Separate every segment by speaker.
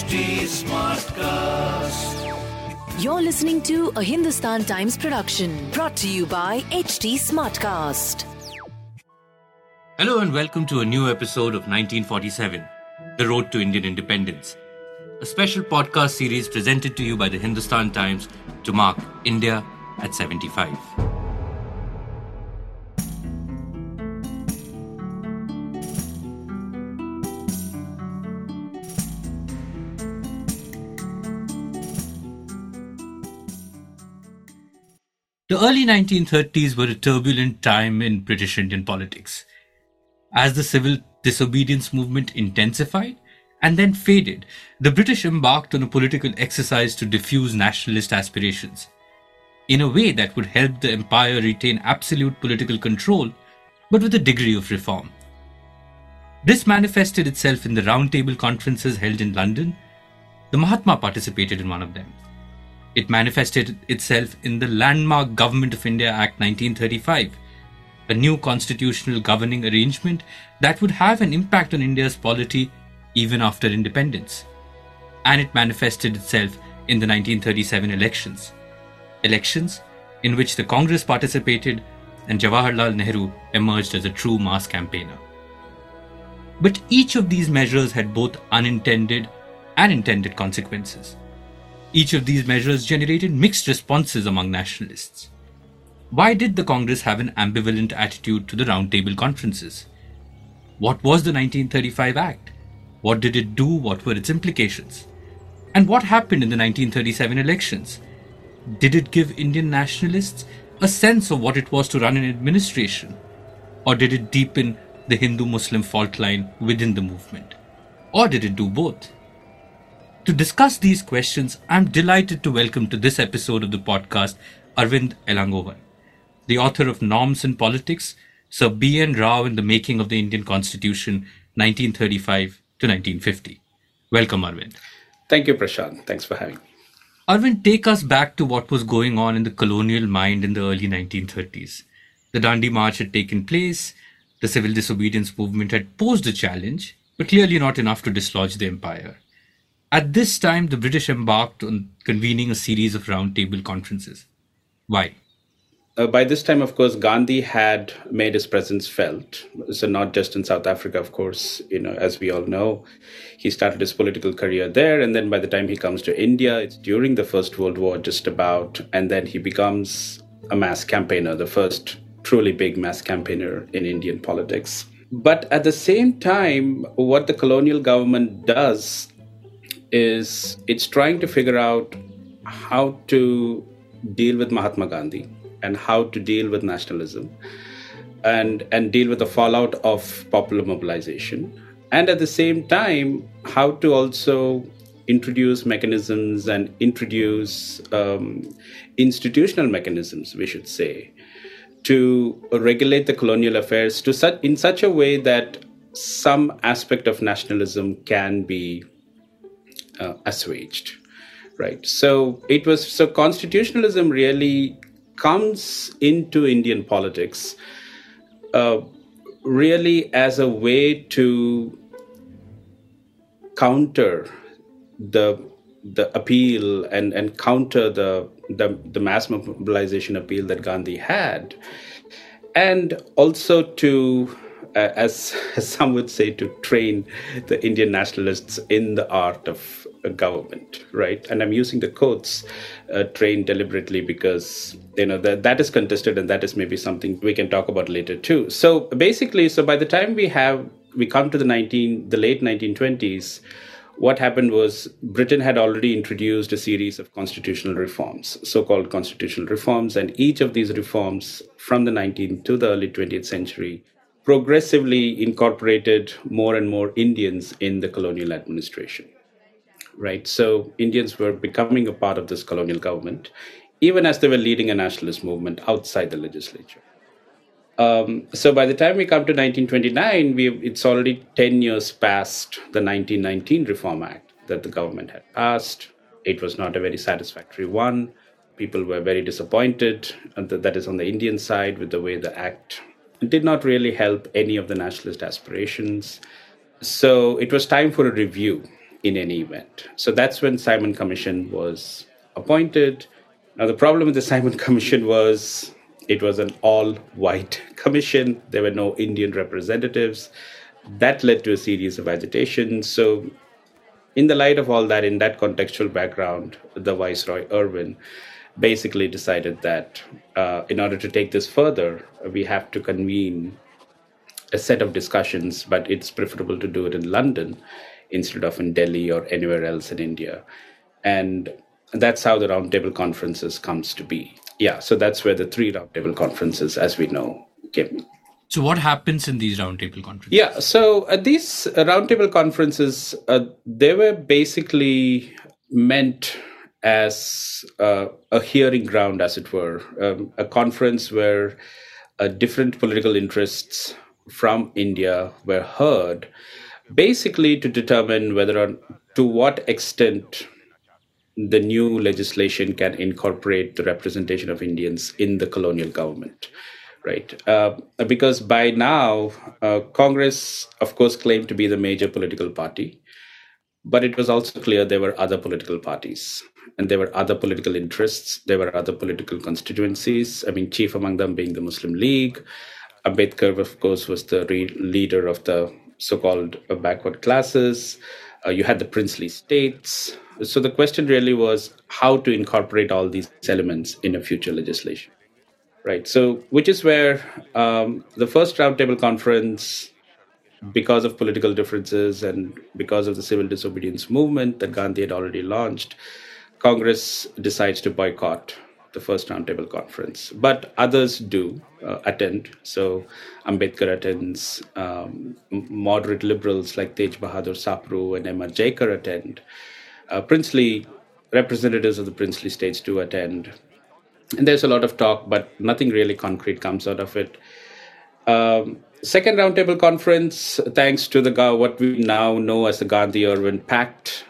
Speaker 1: HT Smartcast.
Speaker 2: You're listening to a Hindustan Times production brought to you by HT Smartcast.
Speaker 3: Hello and welcome to a new episode of 1947, The Road to Indian Independence, a special podcast series presented to you by the Hindustan Times to mark India at 75. The early 1930s were a turbulent time in British Indian politics. As the civil disobedience movement intensified and then faded, the British embarked on a political exercise to diffuse nationalist aspirations in a way that would help the empire retain absolute political control, but with a degree of reform. This manifested itself in the roundtable conferences held in London. The Mahatma participated in one of them. It manifested itself in the landmark Government of India Act 1935, a new constitutional governing arrangement that would have an impact on India's polity even after independence. And it manifested itself in the 1937 elections in which the Congress participated and Jawaharlal Nehru emerged as a true mass campaigner. But each of these measures had both unintended and intended consequences. Each of these measures generated mixed responses among nationalists. Why did the Congress have an ambivalent attitude to the roundtable conferences? What was the 1935 Act? What did it do? What were its implications? And what happened in the 1937 elections? Did it give Indian nationalists a sense of what it was to run an administration? Or did it deepen the Hindu-Muslim fault line within the movement? Or did it do both? To discuss these questions, I'm delighted to welcome to this episode of the podcast Arvind Elangovan, the author of Norms in Politics, Sir B.N. Rao in the Making of the Indian Constitution, 1935 to 1950. Welcome, Arvind.
Speaker 4: Thank you, Prashant. Thanks for having me.
Speaker 3: Arvind, take us back to what was going on in the colonial mind in the early 1930s. The Dandi March had taken place, the civil disobedience movement had posed a challenge, but clearly not enough to dislodge the empire. At this time, the British embarked on convening a series of roundtable conferences. Why?
Speaker 4: By this time, of course, Gandhi had made his presence felt. So not just in South Africa, of course, as we all know, he started his political career there. And then by the time he comes to India, it's during the First World War, just about. And then he becomes a mass campaigner, the first truly big mass campaigner in Indian politics. But at the same time, what the colonial government does is it's trying to figure out how to deal with Mahatma Gandhi and how to deal with nationalism and deal with the fallout of popular mobilization. And at the same time, how to also introduce mechanisms and introduce institutional mechanisms, we should say, to regulate the colonial affairs in such a way that some aspect of nationalism can be assuaged, right? So constitutionalism really comes into Indian politics really as a way to counter the appeal and counter the mass mobilization appeal that Gandhi had, and also to as some would say, to train the Indian nationalists in the art of government, right? And I'm using the quotes, train deliberately, because that is contested, and that is maybe something we can talk about later too. So basically, by the time we come to the late 1920s, what happened was Britain had already introduced a series of constitutional reforms, so-called constitutional reforms, and each of these reforms from the 19th to the early 20th century progressively incorporated more and more Indians in the colonial administration, right? So Indians were becoming a part of this colonial government, even as they were leading a nationalist movement outside the legislature. So by the time we come to 1929, it's already 10 years past the 1919 Reform Act that the government had passed. It was not a very satisfactory one. People were very disappointed, and that is on the Indian side, with the way the act did not really help any of the nationalist aspirations. So it was time for a review. in any event. So that's when Simon Commission was appointed. Now, the problem with the Simon Commission was it was an all-white commission. There were no Indian representatives. That led to a series of agitations. So in the light of all that, in that contextual background, the Viceroy Irwin basically decided that in order to take this further, we have to convene a set of discussions, but it's preferable to do it in London instead of in Delhi or anywhere else in India. And that's how the roundtable conferences comes to be. Yeah, so that's where the 3 roundtable conferences, as we know, came.
Speaker 3: So what happens in these roundtable conferences?
Speaker 4: Yeah, so these roundtable conferences, they were basically meant as a hearing ground, as it were, a conference where different political interests from India were heard, basically to determine whether or to what extent the new legislation can incorporate the representation of Indians in the colonial government. Right. Because by now, Congress, of course, claimed to be the major political party, but it was also clear there were other political parties and there were other political interests. There were other political constituencies. I mean, chief among them being the Muslim League. Ambedkar, of course, was the leader of the so-called backward classes. You had the princely states. So the question really was how to incorporate all these elements in a future legislation. Right. So, which is where the first roundtable conference, because of political differences and because of the civil disobedience movement that Gandhi had already launched, Congress decides to boycott the first roundtable conference. But others do attend. So, Ambedkar attends, moderate liberals like Tej Bahadur Sapru and M.R. Jaikar attend. Princely representatives of the princely states do attend. And there's a lot of talk, but nothing really concrete comes out of it. Second roundtable conference, thanks to what we now know as the Gandhi-Irwin Pact,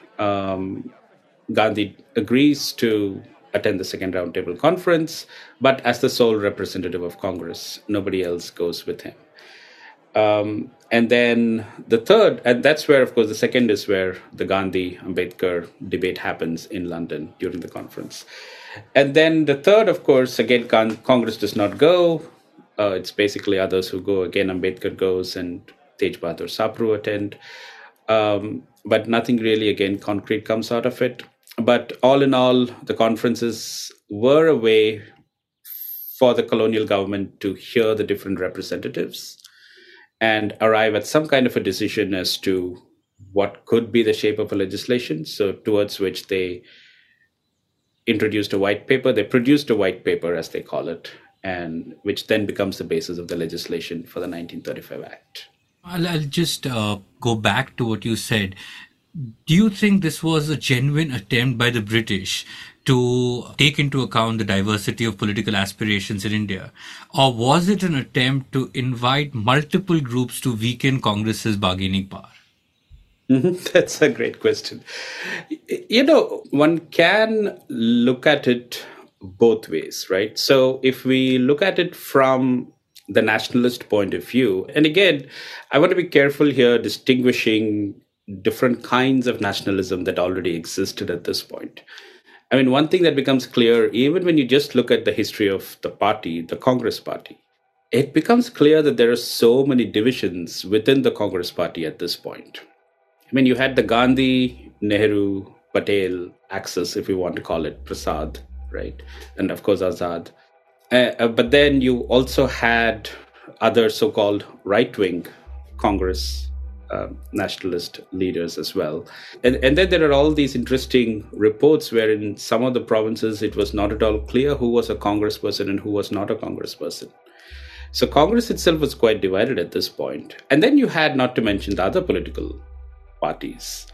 Speaker 4: Gandhi agrees to attend the second roundtable conference, but as the sole representative of Congress, nobody else goes with him. And then the third, and that's where, of course, the second is where the Gandhi-Ambedkar debate happens in London during the conference. And then the third, of course, again, Congress does not go. It's basically others who go. Again, Ambedkar goes and Tej Bahadur Sapru attend. But nothing really, again, concrete comes out of it. But all in all, the conferences were a way for the colonial government to hear the different representatives and arrive at some kind of a decision as to what could be the shape of a legislation. So towards which they introduced a white paper. They produced a white paper, as they call it, and which then becomes the basis of the legislation for the 1935 Act.
Speaker 3: I'll just go back to what you said. Do you think this was a genuine attempt by the British to take into account the diversity of political aspirations in India? Or was it an attempt to invite multiple groups to weaken Congress's bargaining power?
Speaker 4: That's a great question. You know, one can look at it both ways, right? So if we look at it from the nationalist point of view, and again, I want to be careful here distinguishing different kinds of nationalism that already existed at this point. I mean, one thing that becomes clear, even when you just look at the history of the party, the Congress Party, it becomes clear that there are so many divisions within the Congress Party at this point. I mean, you had the Gandhi, Nehru, Patel axis, if you want to call it, Prasad, right? And of course, Azad. But then you also had other so-called right-wing Congress nationalist leaders as well. And then there are all these interesting reports where in some of the provinces, it was not at all clear who was a congressperson and who was not a congressperson. So Congress itself was quite divided at this point. And then you had, not to mention, the other political parties.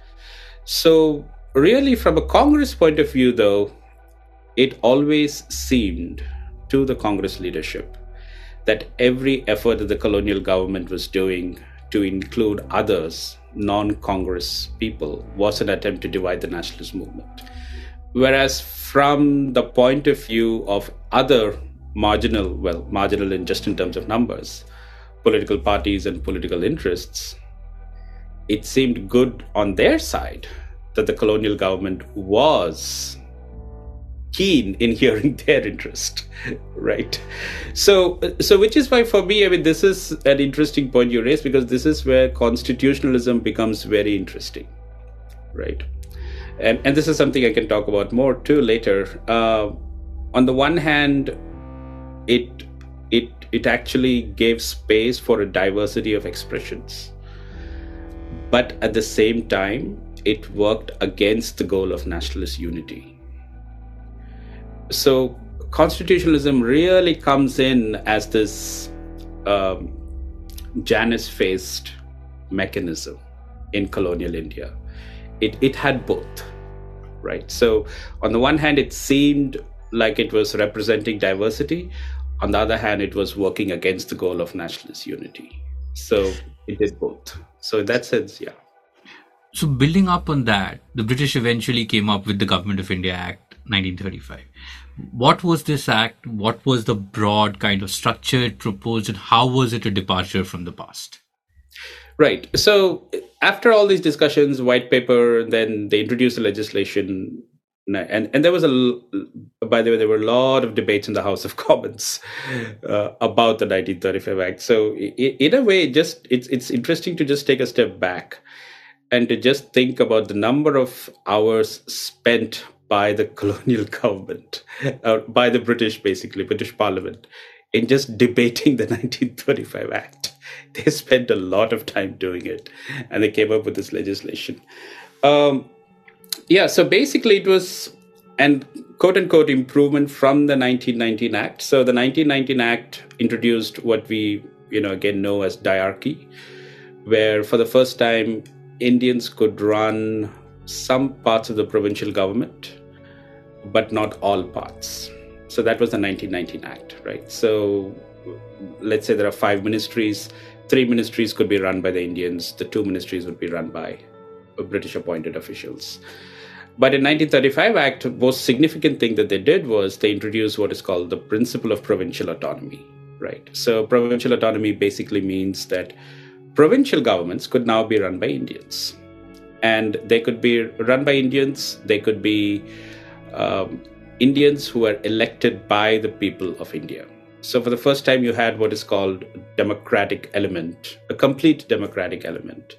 Speaker 4: So really, from a Congress point of view, though, it always seemed to the Congress leadership that every effort that the colonial government was doing to include others, non-Congress people, was an attempt to divide the nationalist movement. Whereas from the point of view of other marginal in just in terms of numbers, political parties and political interests, it seemed good on their side that the colonial government was keen in hearing their interest, right? So which is why, for me, I mean, this is an interesting point you raised, because this is where constitutionalism becomes very interesting, right? And this is something I can talk about more too later. On the one hand, it actually gave space for a diversity of expressions, but at the same time, it worked against the goal of nationalist unity. So constitutionalism really comes in as this Janus-faced mechanism in colonial India. It had both, right? So on the one hand, it seemed like it was representing diversity. On the other hand, it was working against the goal of nationalist unity. So it did both. So in that sense, yeah.
Speaker 3: So building up on that, the British eventually came up with the Government of India Act 1935. What was this act? What was the broad kind of structure it proposed, and how was it a departure from the past?
Speaker 4: Right. So after all these discussions, white paper, then they introduced the legislation. And there was by the way, there were a lot of debates in the House of Commons about the 1935 Act. So in a way, it's interesting to just take a step back and to just think about the number of hours spent by the colonial government, by the British Parliament, in just debating the 1935 Act. They spent a lot of time doing it, and they came up with this legislation. So basically it was an quote-unquote improvement from the 1919 Act. So the 1919 Act introduced what we, again know as diarchy, where for the first time Indians could run some parts of the provincial government, but not all parts. So that was the 1919 Act, right? So let's say there are 5 ministries. 3 ministries could be run by the Indians. The 2 ministries would be run by British appointed officials. But in 1935 Act, the most significant thing that they did was they introduced what is called the principle of provincial autonomy, right? So provincial autonomy basically means that provincial governments could now be run by Indians. And they could be run by Indians. They could be Indians who were elected by the people of India. So for the first time, you had what is called democratic element, a complete democratic element.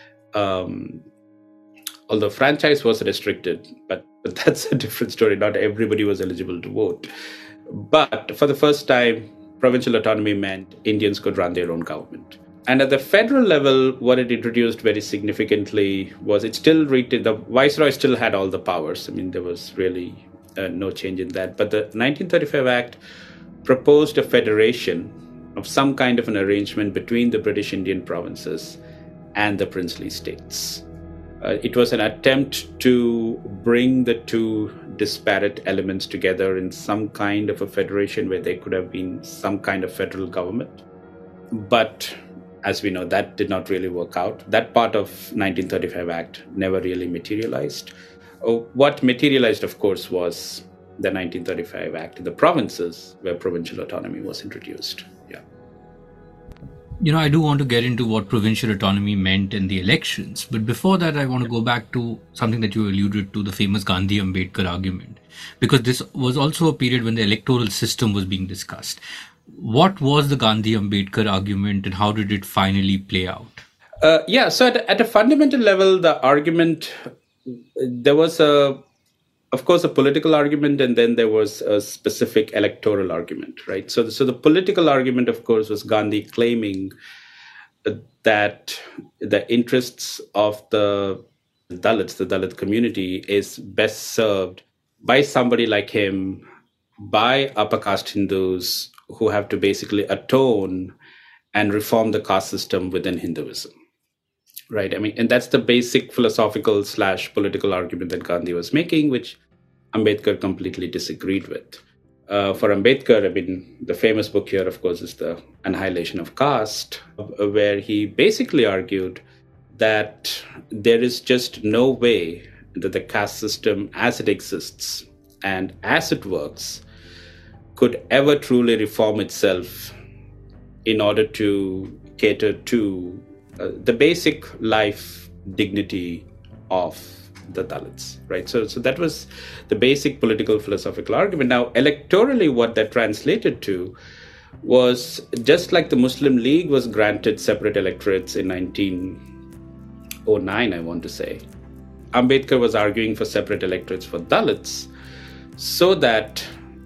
Speaker 4: Although franchise was restricted, but that's a different story. Not everybody was eligible to vote. But for the first time, provincial autonomy meant Indians could run their own government. And at the federal level, what it introduced very significantly was the Viceroy still had all the powers. I mean, there was really no change in that. But the 1935 Act proposed a federation of some kind of an arrangement between the British Indian provinces and the princely states. It was an attempt to bring the two disparate elements together in some kind of a federation where there could have been some kind of federal government. But as we know, that did not really work out. That part of 1935 Act never really materialized. What materialized, of course, was the 1935 Act in the provinces where provincial autonomy was introduced. Yeah.
Speaker 3: I do want to get into what provincial autonomy meant in the elections. But before that, I want to go back to something that you alluded to, the famous Gandhi-Ambedkar argument, because this was also a period when the electoral system was being discussed. What was the Gandhi-Ambedkar argument, and how did it finally play out?
Speaker 4: So at a fundamental level, the argument, there was of course, a political argument, and then there was a specific electoral argument, right? So the political argument, of course, was Gandhi claiming that the interests of the Dalits, the Dalit community, is best served by somebody like him, by upper caste Hindus who have to basically atone and reform the caste system within Hinduism. Right. I mean, and that's the basic philosophical / political argument that Gandhi was making, which Ambedkar completely disagreed with. For Ambedkar, I mean, the famous book here, of course, is The Annihilation of Caste, where he basically argued that there is just no way that the caste system as it exists and as it works could ever truly reform itself in order to cater to the basic life dignity of the Dalits, right? So that was the basic political philosophical argument. Now, electorally, what that translated to was just like the Muslim League was granted separate electorates in 1909, I want to say. Ambedkar was arguing for separate electorates for Dalits so that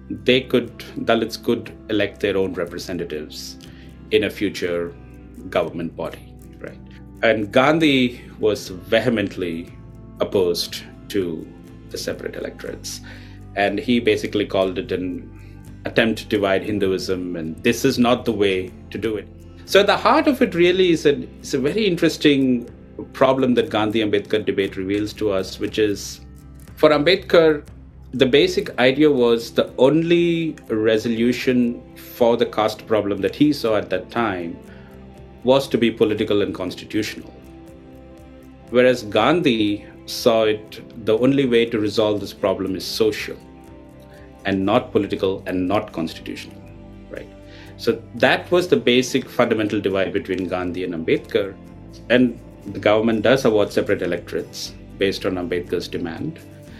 Speaker 4: Dalits could elect their own representatives in a future government body, right? And Gandhi was vehemently opposed to the separate electorates. And he basically called it an attempt to divide Hinduism, and this is not the way to do it. So at the heart of it really is a very interesting problem that Gandhi-Ambedkar debate reveals to us, which is, for Ambedkar, the basic idea was the only resolution for the caste problem that he saw at that time was to be political and constitutional. Whereas Gandhi saw it, the only way to resolve this problem is social and not political and not constitutional, right? So that was the basic fundamental divide between Gandhi and Ambedkar. And the government does award separate electorates based on Ambedkar's demand.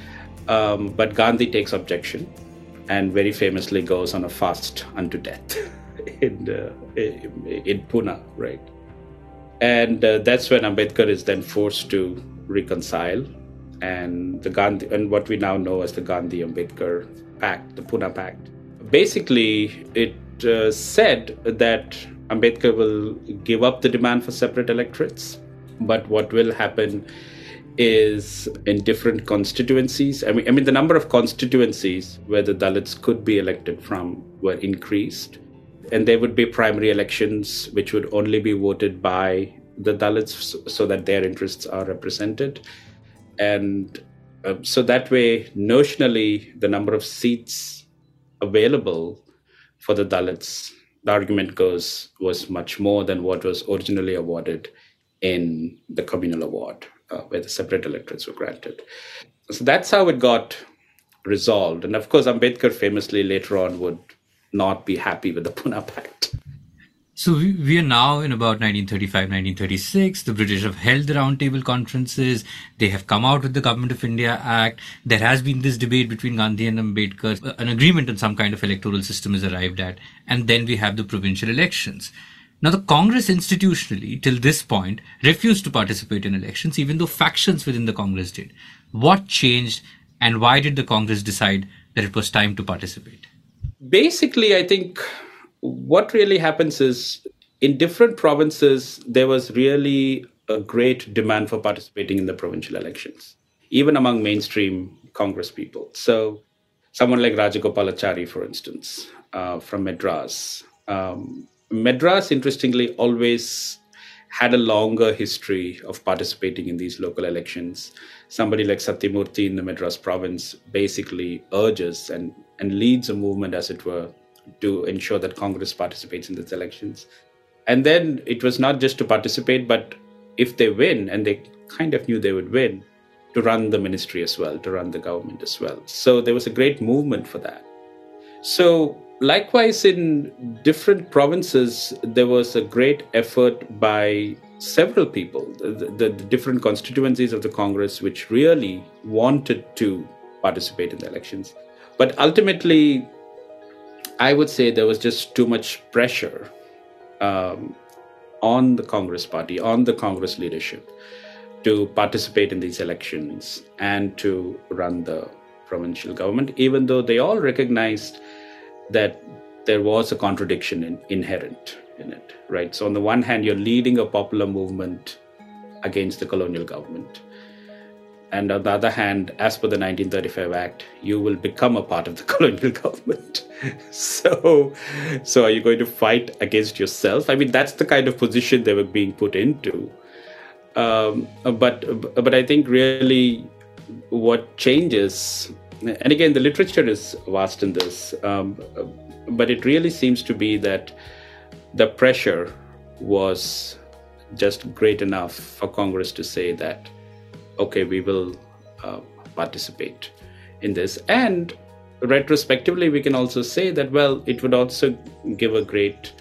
Speaker 4: But Gandhi takes objection and very famously goes on a fast unto death in Pune, right? And that's when Ambedkar is then forced to reconcile, and what we now know as the Gandhi-Ambedkar Pact, the Pune Pact. Basically, it said that Ambedkar will give up the demand for separate electorates, but what will happen is in different constituencies. I mean, the number of constituencies where the Dalits could be elected from were increased, and there would be primary elections which would only be voted by the Dalits so that their interests are represented. And so that way, notionally, the number of seats available for the Dalits, the argument goes, was much more than what was originally awarded in the communal award, where the separate electorates were granted. So that's how it got resolved. And of course, Ambedkar famously later on would not be happy with the Pune Pact.
Speaker 3: So we are now in about 1935, 1936. The British have held the roundtable conferences. They have come out with the Government of India Act. There has been this debate between Gandhi and Ambedkar. An agreement on some kind of electoral system is arrived at. And then we have the provincial elections. Now, the Congress institutionally, till this point, refused to participate in elections, even though factions within the Congress did. What changed, and why did the Congress decide that it was time to participate?
Speaker 4: Basically, I think what really happens is in different provinces, there was really a great demand for participating in the provincial elections, even among mainstream Congress people. So someone like Rajagopalachari, for instance, from Madras. Madras, interestingly, always had a longer history of participating in these local elections. Somebody like Satyamurthy in the Madras province basically urges and leads a movement, as it were, to ensure that Congress participates in these elections. And then it was not just to participate, but if they win, and they kind of knew they would win, to run the ministry as well, to run the government as well. So there was a great movement for that. So likewise, in different provinces, there was a great effort by several people, the different constituencies of the Congress, which really wanted to participate in the elections. But ultimately, I would say there was just too much pressure on the Congress party, on the Congress leadership, to participate in these elections and to run the provincial government, even though they all recognized that there was a contradiction inherent in it, right? So on the one hand, you're leading a popular movement against the colonial government. And on the other hand, as per the 1935 Act, you will become a part of the colonial government. So are you going to fight against yourself? I mean, that's the kind of position they were being put into. But I think really what changes, and again, the literature is vast in this, but it really seems to be that the pressure was just great enough for Congress to say that, okay, we will participate in this. And retrospectively, we can also say that, well, it would also give a great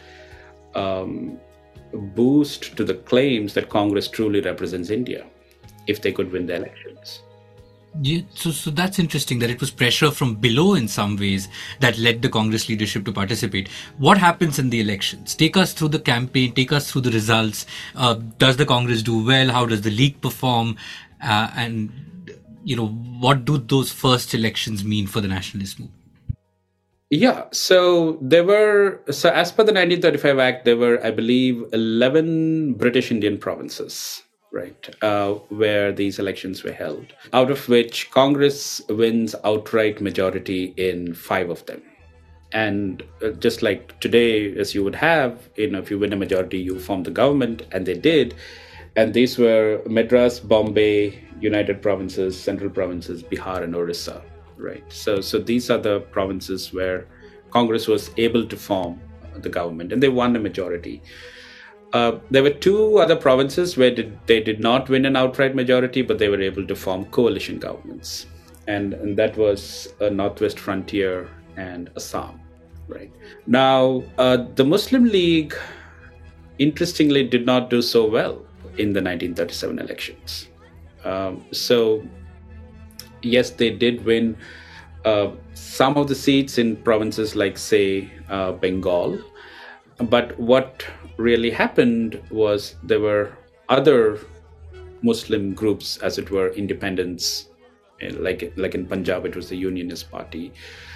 Speaker 4: boost to the claims that Congress truly represents India if they could win the elections.
Speaker 3: Yeah, so that's interesting that it was pressure from below in some ways that led the Congress leadership to participate. What happens in the elections? Take us through the campaign, take us through the results. Does the Congress do well? How does the League perform? And, what do those first elections mean for the nationalist movement?
Speaker 4: Yeah, so as per the 1935 Act, there were, I believe, 11 British Indian provinces, right, where these elections were held, out of which Congress wins outright majority in 5 of them. And just like today, as you would have, if you win a majority, you form the government, and they did. And these were Madras, Bombay, United Provinces, Central Provinces, Bihar, and Orissa. Right. So these are the provinces where Congress was able to form the government, and they won a majority. There were 2 other provinces where they did not win an outright majority, but they were able to form coalition governments. And that was Northwest Frontier and Assam. Right. Now, the Muslim League, interestingly, did not do so well in the 1937 elections. So, yes, they did win some of the seats in provinces like, say, Bengal. But what really happened was there were other Muslim groups, as it were, independents, like in Punjab, it was the Unionist Party.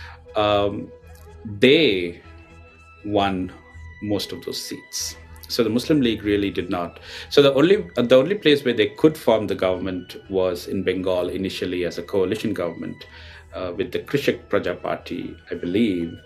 Speaker 4: They won most of those seats. So the Muslim League really did not. So the only place where they could form the government was in Bengal initially as a coalition government with the Krishak Praja Party, I believe.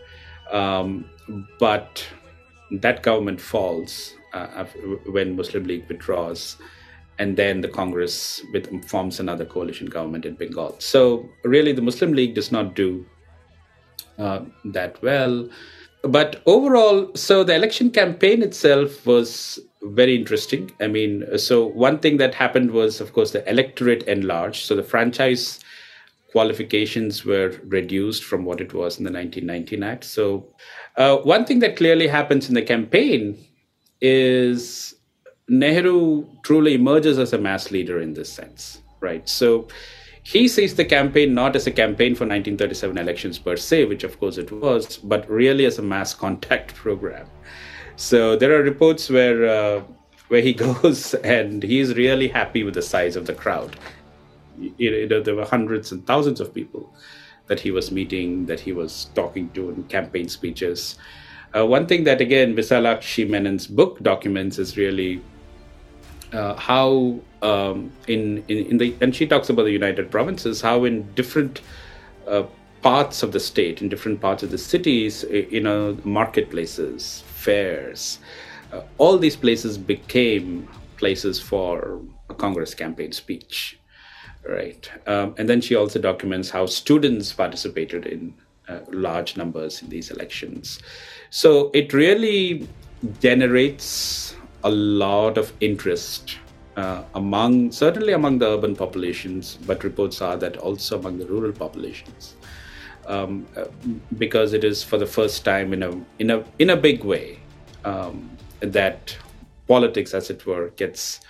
Speaker 4: But that government falls when Muslim League withdraws, and then the Congress forms another coalition government in Bengal. So really, the Muslim League does not do that well. But overall, so the election campaign itself was very interesting. I mean, so one thing that happened was, of course, the electorate enlarged. So the franchise qualifications were reduced from what it was in the 1919 Act. So one thing that clearly happens in the campaign is Nehru truly emerges as a mass leader in this sense, right? So he sees the campaign not as a campaign for 1937 elections per se, which of course it was, but really as a mass contact program. So there are reports where he goes and he's really happy with the size of the crowd. There were hundreds and thousands of people that he was meeting, that he was talking to in campaign speeches. One thing that, again, Visalakshi Menon's book documents is really how and she talks about the United Provinces, how in different parts of the state, in different parts of the cities, marketplaces, fairs, all these places became places for a Congress campaign speech, right? And then she also documents how students participated in large numbers in these elections. So it really generates a lot of interest certainly among the urban populations, but reports are that also among the rural populations, because it is for the first time in a big way that politics, as it were, gets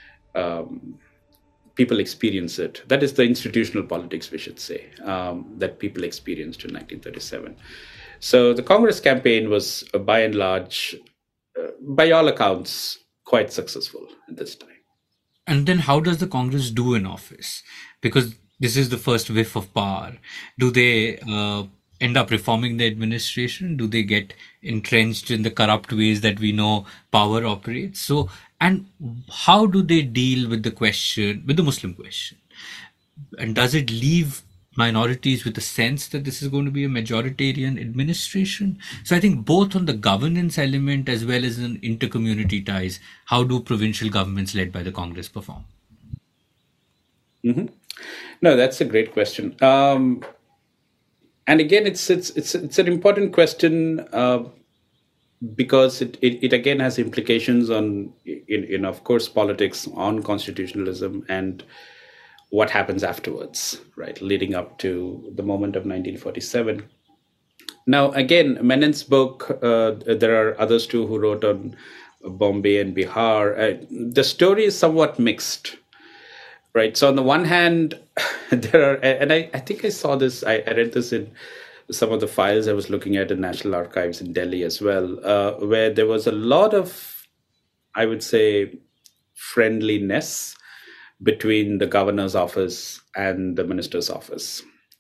Speaker 4: people experience it. That is the institutional politics, we should say, that people experienced in 1937. So the Congress campaign was, by and large, by all accounts, quite successful at this time.
Speaker 3: And then how does the Congress do in office? Because this is the first whiff of power. Do they end up reforming the administration? Do they get entrenched in the corrupt ways that we know power operates? So, and how do they deal with the Muslim question? And does it leave minorities with a sense that this is going to be a majoritarian administration? So I think both on the governance element as well as in intercommunity ties, how do provincial governments led by the Congress perform?
Speaker 4: Mm-hmm. No, that's a great question. And again, it's an important question because it again has implications on, of course, politics, on constitutionalism, and what happens afterwards, right, leading up to the moment of 1947. Now, again, Menon's book, there are others too who wrote on Bombay and Bihar. The story is somewhat mixed. right? So on the one hand, there are, and I think I saw this, I read this in some of the files I was looking at in National Archives in Delhi as well, where there was a lot of, I would say, friendliness between the governor's office and the minister's office.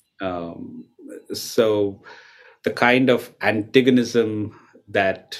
Speaker 4: So the kind of antagonism that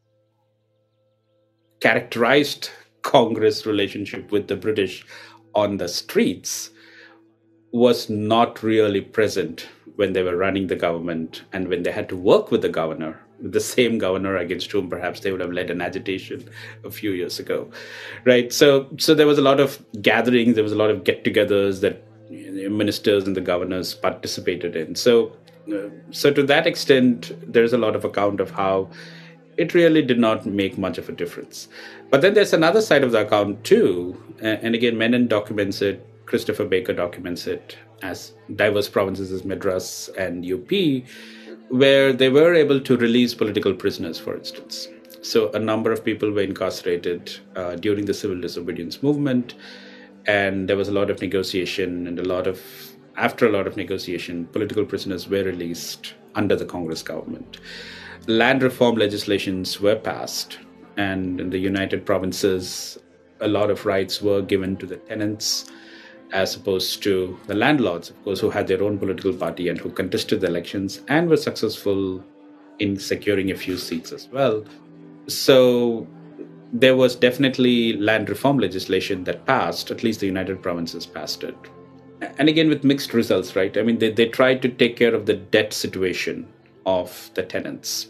Speaker 4: characterized Congress' relationship with the British on the streets was not really present when they were running the government and when they had to work with the governor, the same governor against whom perhaps they would have led an agitation a few years ago, right? So there was a lot of gatherings, there was a lot of get-togethers that ministers and the governors participated in. So to that extent, there's a lot of account of how it really did not make much of a difference. But then there's another side of the account too, and again, Menon documents it, Christopher Baker documents it as diverse provinces as Madras and UP, where they were able to release political prisoners, for instance. So a number of people were incarcerated during the civil disobedience movement, and there was a lot of negotiation, and after a lot of negotiation, political prisoners were released under the Congress government. Land reform legislations were passed, and in the United Provinces, a lot of rights were given to the tenants as opposed to the landlords, of course, who had their own political party and who contested the elections and were successful in securing a few seats as well. So there was definitely land reform legislation that passed, at least the United Provinces passed it. And again, with mixed results, right? I mean, they tried to take care of the debt situation of the tenants.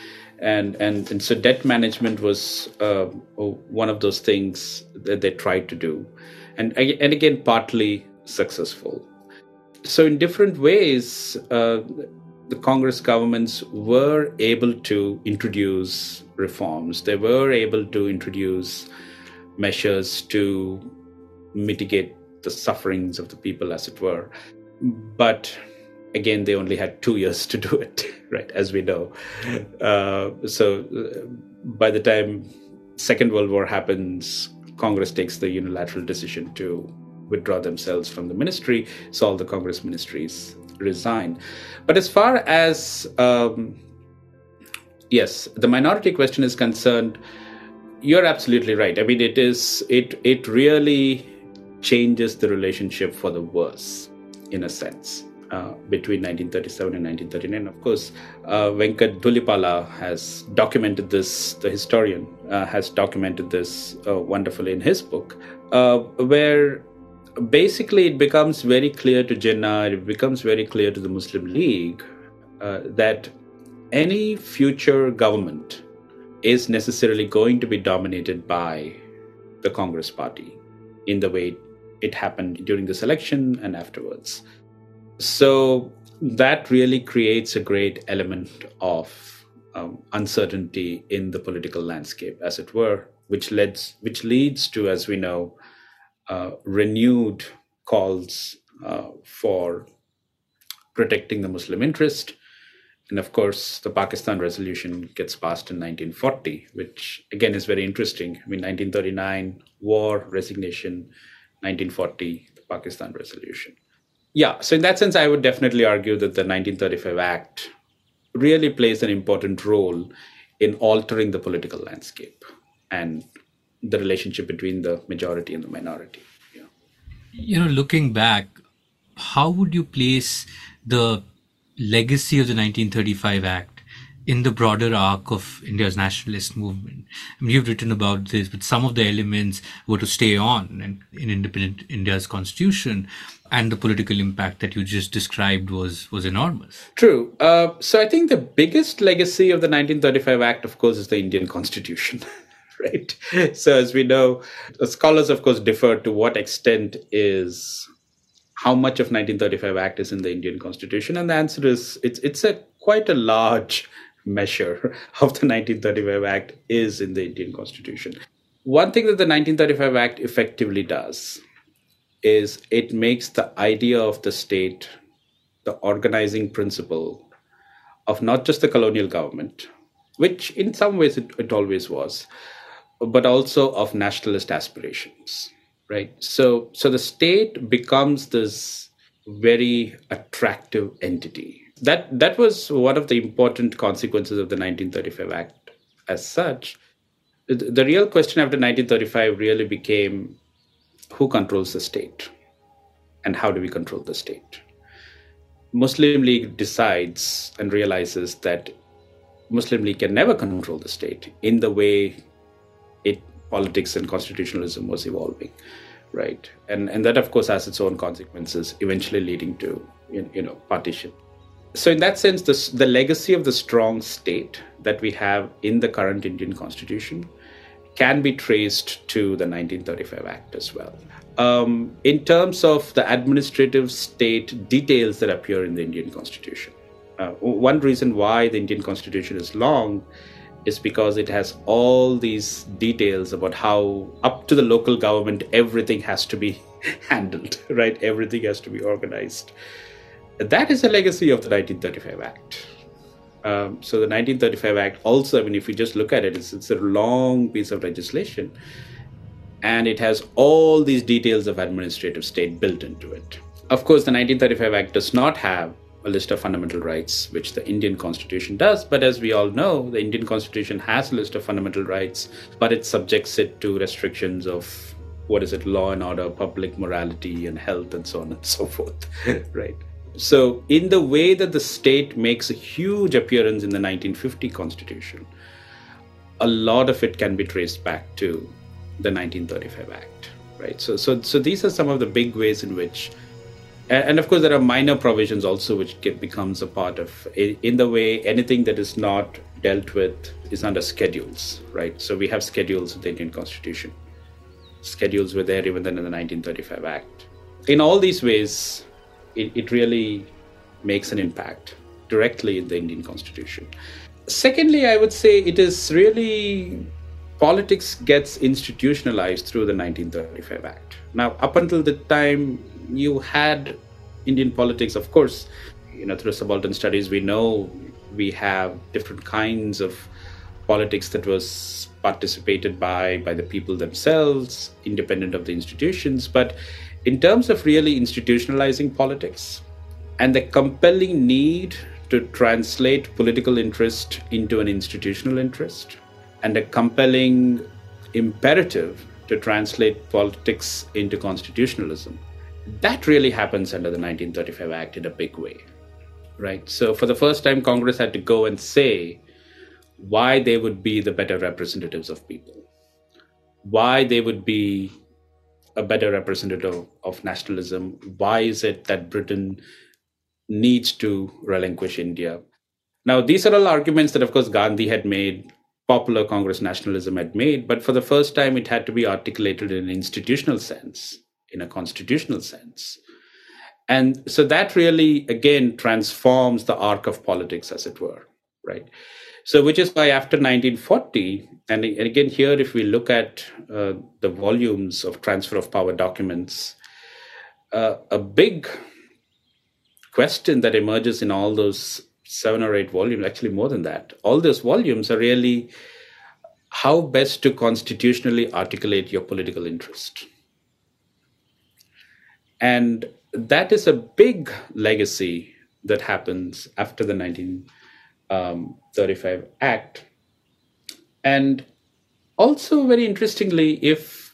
Speaker 4: And so debt management was one of those things that they tried to do. And again, partly successful. So in different ways, the Congress governments were able to introduce reforms. They were able to introduce measures to mitigate the sufferings of the people, as it were. But again, they only had 2 years to do it, right, as we know. So by the time Second World War happens, Congress takes the unilateral decision to withdraw themselves from the ministry, so all the Congress ministries resign. But as far as, yes, the minority question is concerned, you're absolutely right. I mean, it really changes the relationship for the worse, in a sense. Between 1937 and 1939. Of course, Venkat Dhulipala has documented this, the historian has documented this wonderfully in his book, where basically it becomes very clear to Jinnah, it becomes very clear to the Muslim League that any future government is necessarily going to be dominated by the Congress party in the way it happened during this election and afterwards. So that really creates a great element of uncertainty in the political landscape, as it were, which leads to, as we know, renewed calls for protecting the Muslim interest. And of course, the Pakistan Resolution gets passed in 1940, which again is very interesting. I mean, 1939, war, resignation, 1940, the Pakistan Resolution. Yeah, so in that sense, I would definitely argue that the 1935 Act really plays an important role in altering the political landscape and the relationship between the majority and the minority. Yeah.
Speaker 3: You know, looking back, how would you place the legacy of the 1935 Act in the broader arc of India's nationalist movement? I mean, you've written about this, but some of the elements were to stay on and in independent India's constitution, and the political impact that you just described was enormous.
Speaker 4: True. So I think the biggest legacy of the 1935 Act, of course, is the Indian Constitution, right? So as we know, scholars, of course, differ to what extent is how much of 1935 Act is in the Indian Constitution, and the answer is it's quite a large measure of the 1935 Act is in the Indian Constitution. One thing that the 1935 Act effectively does is it makes the idea of the state the organizing principle of not just the colonial government, which in some ways it always was, but also of nationalist aspirations. right? So the state becomes this very attractive entity. That was one of the important consequences of the 1935 Act as such. The real question after 1935 really became, who controls the state and how do we control the state? Muslim League decides and realizes that Muslim League can never control the state in the way politics and constitutionalism was evolving, right? And that, of course, has its own consequences, eventually leading to partition. So in that sense, the legacy of the strong state that we have in the current Indian Constitution can be traced to the 1935 Act as well. In terms of the administrative state details that appear in the Indian Constitution, one reason why the Indian Constitution is long is because it has all these details about how, up to the local government, everything has to be handled, right? Everything has to be organized. That is a legacy of the 1935 Act. So the 1935 Act also, if you just look at it, it's a long piece of legislation, and it has all these details of administrative state built into it. Of course, the 1935 Act does not have a list of fundamental rights, which the Indian Constitution does. But as we all know, the Indian Constitution has a list of fundamental rights, but it subjects it to restrictions of, law and order, public morality and health, and so on and so forth, right? So in the way that the state makes a huge appearance in the 1950 Constitution, a lot of it can be traced back to the 1935 Act, right? So these are some of the big ways in which. And of course, there are minor provisions also which becomes a part of, in the way anything that is not dealt with is under schedules, right? So we have schedules in the Indian Constitution. Schedules were there even then in the 1935 Act. In all these ways, it really makes an impact directly in the Indian Constitution. Secondly, I would say it is really, politics gets institutionalized through the 1935 Act. Now, up until the time, you had Indian politics, of course, through subaltern studies, we know we have different kinds of politics that was participated by the people themselves, independent of the institutions. But in terms of really institutionalizing politics and the compelling need to translate political interest into an institutional interest, and a compelling imperative to translate politics into constitutionalism, that really happens under the 1935 Act in a big way, right? So for the first time, Congress had to go and say why they would be the better representatives of people, why they would be a better representative of nationalism, why is it that Britain needs to relinquish India. Now, these are all arguments that, of course, Gandhi had made, popular Congress nationalism had made, but for the first time, it had to be articulated in an institutional sense, in a constitutional sense. And so that really, again, transforms the arc of politics, as it were, right? So which is why after 1940, and again here, if we look at the volumes of transfer of power documents, a big question that emerges in all those 7 or 8 volumes, actually more than that, all those volumes are really how best to constitutionally articulate your political interest. And that is a big legacy that happens after the 1935 Act. And also, very interestingly, if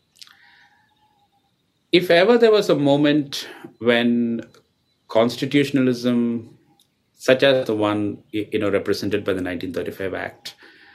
Speaker 4: ever there was a moment when constitutionalism, such as the one represented by the 1935 Act,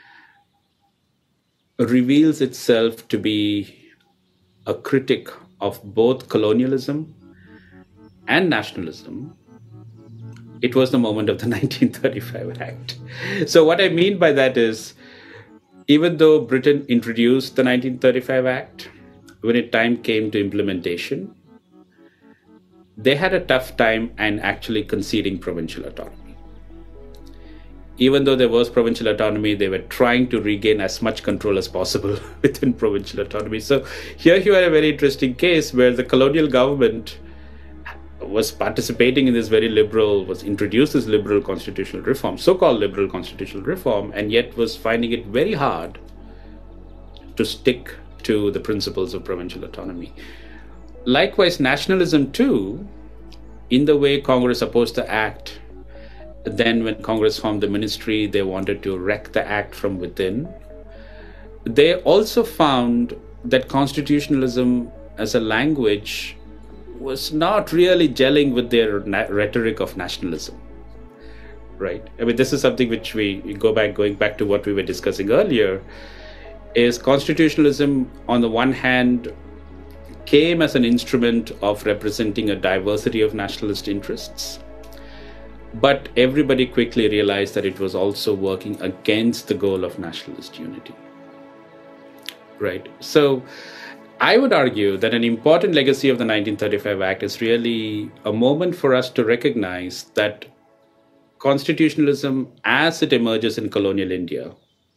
Speaker 4: reveals itself to be a critic of both colonialism and nationalism, it was the moment of the 1935 Act. So what I mean by that is, even though Britain introduced the 1935 Act, when it time came to implementation, they had a tough time in actually conceding provincial autonomy. Even though there was provincial autonomy, they were trying to regain as much control as possible within provincial autonomy. So here you had a very interesting case where the colonial government was participating in this was introduced this liberal constitutional reform, so-called liberal constitutional reform, and yet was finding it very hard to stick to the principles of provincial autonomy. Likewise, nationalism too, in the way Congress opposed the act, then when Congress formed the ministry, they wanted to wreck the act from within. They also found that constitutionalism as a language was not really gelling with their rhetoric of nationalism, right? I mean, this is something which going back to what we were discussing earlier, is constitutionalism, on the one hand, came as an instrument of representing a diversity of nationalist interests. But everybody quickly realized that it was also working against the goal of nationalist unity. Right. So I would argue that an important legacy of the 1935 Act is really a moment for us to recognize that constitutionalism, as it emerges in colonial India,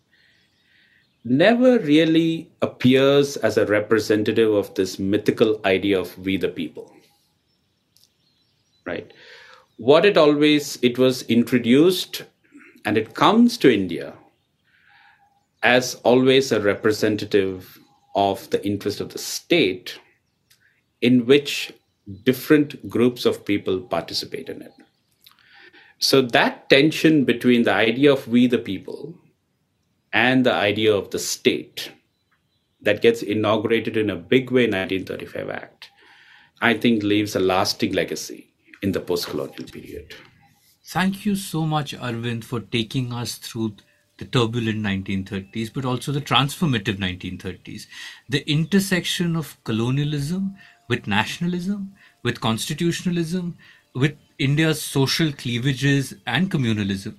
Speaker 4: never really appears as a representative of this mythical idea of we the people. Right. It was introduced, and it comes to India as always a representative of the interest of the state, in which different groups of people participate in it. So that tension between the idea of we the people and the idea of the state that gets inaugurated in a big way in 1935 Act, I think leaves a lasting legacy in the post-colonial period.
Speaker 3: Thank you so much, Arvind, for taking us through the turbulent 1930s, but also the transformative 1930s. The intersection of colonialism with nationalism, with constitutionalism, with India's social cleavages and communalism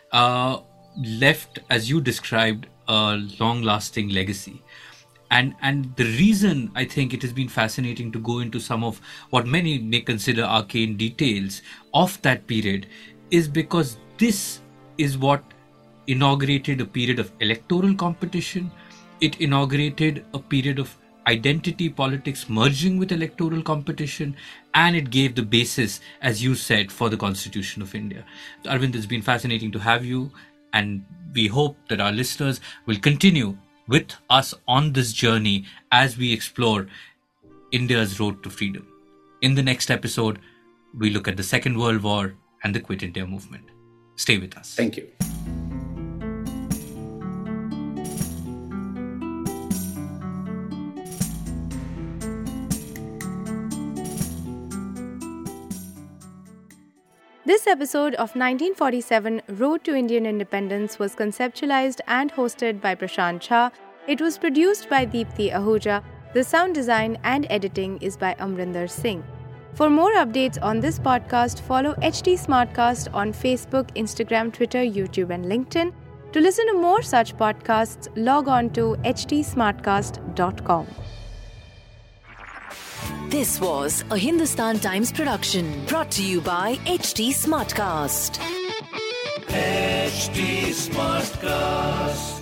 Speaker 3: left, as you described, a long-lasting legacy. And the reason I think it has been fascinating to go into some of what many may consider arcane details of that period is because this is what inaugurated a period of electoral competition. It inaugurated a period of identity politics merging with electoral competition, and it gave the basis, as you said, for the Constitution of India. Arvind, it's been fascinating to have you, and we hope that our listeners will continue with us on this journey as we explore India's road to freedom. In the next episode, we look at the Second World War and the Quit India movement. Stay with us.
Speaker 4: Thank you.
Speaker 5: This episode of 1947 Road to Indian Independence was conceptualized and hosted by Prashant Jha. It was produced by Deepthi Ahuja. The sound design and editing is by Amrinder Singh. For more updates on this podcast, follow HT Smartcast on Facebook, Instagram, Twitter, YouTube, and LinkedIn. To listen to more such podcasts, log on to htsmartcast.com.
Speaker 2: This was a Hindustan Times production brought to you by HT Smartcast.
Speaker 1: HT Smartcast.